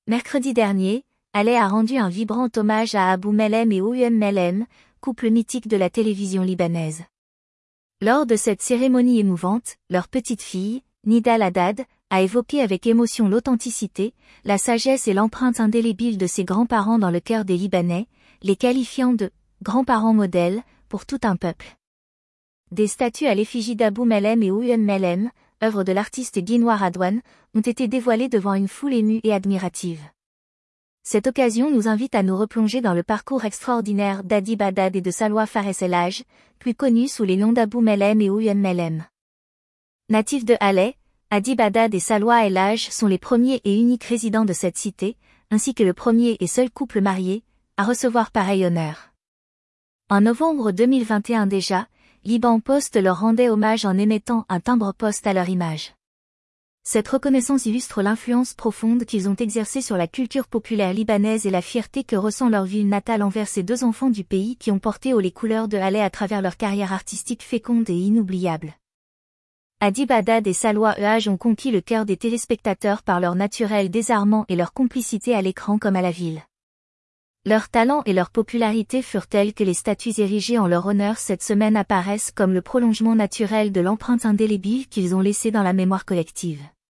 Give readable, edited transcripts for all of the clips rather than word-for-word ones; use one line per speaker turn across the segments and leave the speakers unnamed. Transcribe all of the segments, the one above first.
Mercredi dernier, Halet a rendu un vibrant hommage à Abou Melhem et Ouem Melhem, couple mythique de la télévision libanaise. Lors de cette cérémonie émouvante, leur petite fille, Nidal Haddad, a évoqué avec émotion l'authenticité, la sagesse et l'empreinte indélébile de ses grands-parents dans le cœur des Libanais, les qualifiant de « grands-parents modèles » pour tout un peuple. Des statues à l'effigie d'Abou Melhem et Ouem Melhem, œuvre de l'artiste Guinois Radouane, ont été dévoilées devant une foule émue et admirative. Cette occasion nous invite à nous replonger dans le parcours extraordinaire d'Adib Haddad et de Salwa Fares El Hadj, plus connus sous les noms d'Abou Melhem et Ouem Melhem. Natifs de Halet, Adib Haddad et Salwa El Hadj sont les premiers et uniques résidents de cette cité, ainsi que le premier et seul couple marié, à recevoir pareil honneur. En novembre 2021 déjà, Liban Post leur rendait hommage en émettant un timbre-poste à leur image. Cette reconnaissance illustre l'influence profonde qu'ils ont exercée sur la culture populaire libanaise et la fierté que ressent leur ville natale envers ces deux enfants du pays qui ont porté haut les couleurs de Halet à travers leur carrière artistique féconde et inoubliable. Adib Haddad et Salwa El Hadj ont conquis le cœur des téléspectateurs par leur naturel désarmant et leur complicité à l'écran comme à la ville. Leur talent et leur popularité furent tels que les statues érigées en leur honneur cette semaine apparaissent comme le prolongement naturel de l'empreinte indélébile qu'ils ont laissée dans la mémoire collective.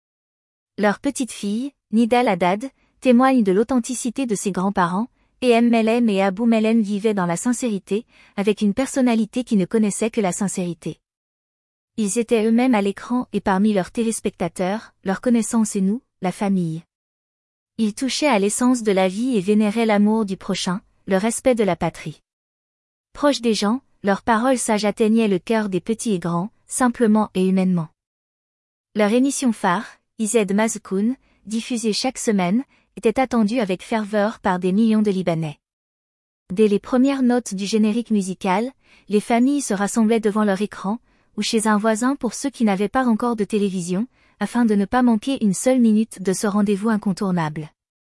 Leur petite fille, Nidal Haddad, témoigne de l'authenticité de ses grands-parents, et Melhem et Abou Melhem vivaient dans la sincérité, avec une personnalité qui ne connaissait que la sincérité. Ils étaient eux-mêmes à l'écran et parmi leurs téléspectateurs, leur connaissance et nous, la famille. Ils touchaient à l'essence de la vie et vénéraient l'amour du prochain, le respect de la patrie. Proches des gens, leurs paroles sages atteignaient le cœur des petits et grands, simplement et humainement. Leur émission phare, Ized Mazokoun, diffusée chaque semaine, était attendue avec ferveur par des millions de Libanais. Dès les premières notes du générique musical, les familles se rassemblaient devant leur écran, ou chez un voisin pour ceux qui n'avaient pas encore de télévision, afin de ne pas manquer une seule minute de ce rendez-vous incontournable.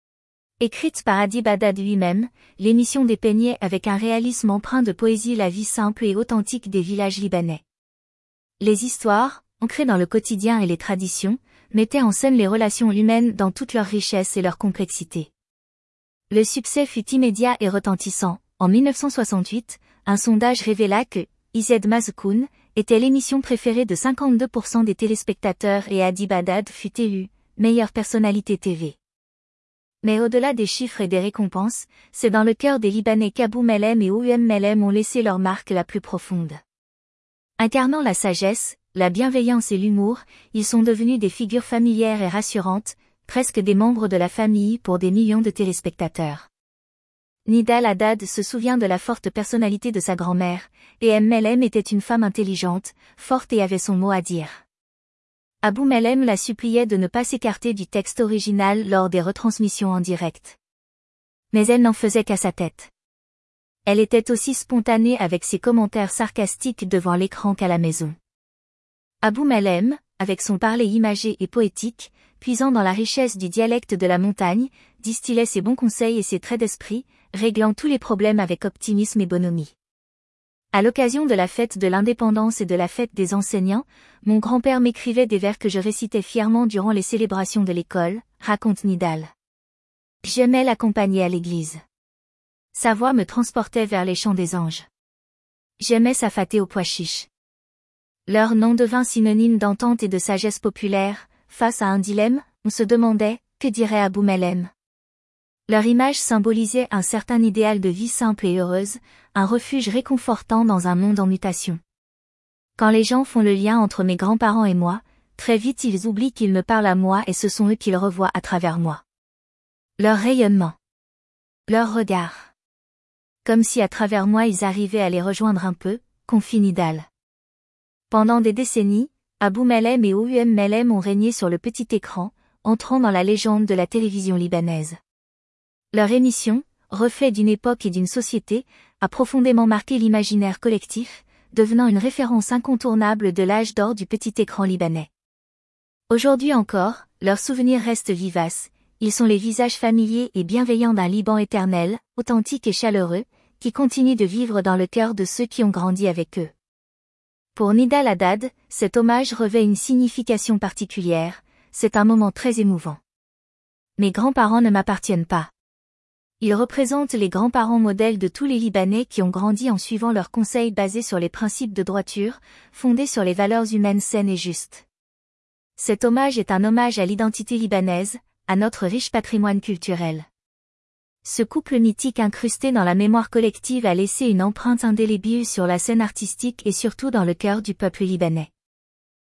Écrite par Adib Haddad lui-même, l'émission dépeignait avec un réalisme empreint de poésie la vie simple et authentique des villages libanais. Les histoires, ancrées dans le quotidien et les traditions, mettaient en scène les relations humaines dans toute leur richesse et leur complexité. Le succès fut immédiat et retentissant. En 1968, un sondage révéla que Ized Mazokoun était l'émission préférée de 52% des téléspectateurs et Adib Haddad fut élu meilleure personnalité TV. Mais au-delà des chiffres et des récompenses, c'est dans le cœur des Libanais qu'Abou Melhem et Ouem Melhem ont laissé leur marque la plus profonde. Incarnant la sagesse, la bienveillance et l'humour, ils sont devenus des figures familières et rassurantes, presque des membres de la famille pour des millions de téléspectateurs. Nidal Haddad se souvient de la forte personnalité de sa grand-mère, et Melhem était une femme intelligente, forte et avait son mot à dire. Abou Melhem la suppliait de ne pas s'écarter du texte original lors des retransmissions en direct. Mais elle n'en faisait qu'à sa tête. Elle était aussi spontanée avec ses commentaires sarcastiques devant l'écran qu'à la maison. Abou Melhem, avec son parler imagé et poétique, puisant dans la richesse du dialecte de la montagne, distillait ses bons conseils et ses traits d'esprit, réglant tous les problèmes avec optimisme et bonhomie. À l'occasion de la fête de l'indépendance et de la fête des enseignants, mon grand-père m'écrivait des vers que je récitais fièrement durant les célébrations de l'école, raconte Nidal. J'aimais l'accompagner à l'église. Sa voix me transportait vers les chants des anges. J'aimais sa faté au pois chiche. Leur nom devint synonyme d'entente et de sagesse populaire. Face à un dilemme, on se demandait, que dirait Abou Melhem ? Leur image symbolisait un certain idéal de vie simple et heureuse, un refuge réconfortant dans un monde en mutation. Quand les gens font le lien entre mes grands-parents et moi, très vite ils oublient qu'ils me parlent à moi et ce sont eux qu'ils revoient à travers moi. Leur rayonnement. Leur regard. Comme si à travers moi ils arrivaient à les rejoindre un peu, confie Nidal. Pendant des décennies, Abou Melhem et Ouem Melhem ont régné sur le petit écran, entrant dans la légende de la télévision libanaise. Leur émission, reflet d'une époque et d'une société, a profondément marqué l'imaginaire collectif, devenant une référence incontournable de l'âge d'or du petit écran libanais. Aujourd'hui encore, leurs souvenirs restent vivaces, ils sont les visages familiers et bienveillants d'un Liban éternel, authentique et chaleureux, qui continue de vivre dans le cœur de ceux qui ont grandi avec eux. Pour Nidal Haddad, cet hommage revêt une signification particulière, c'est un moment très émouvant. Mes grands-parents ne m'appartiennent pas. Ils représentent les grands-parents modèles de tous les Libanais qui ont grandi en suivant leurs conseils basés sur les principes de droiture, fondés sur les valeurs humaines saines et justes. Cet hommage est un hommage à l'identité libanaise, à notre riche patrimoine culturel. Ce couple mythique incrusté dans la mémoire collective a laissé une empreinte indélébile sur la scène artistique et surtout dans le cœur du peuple libanais.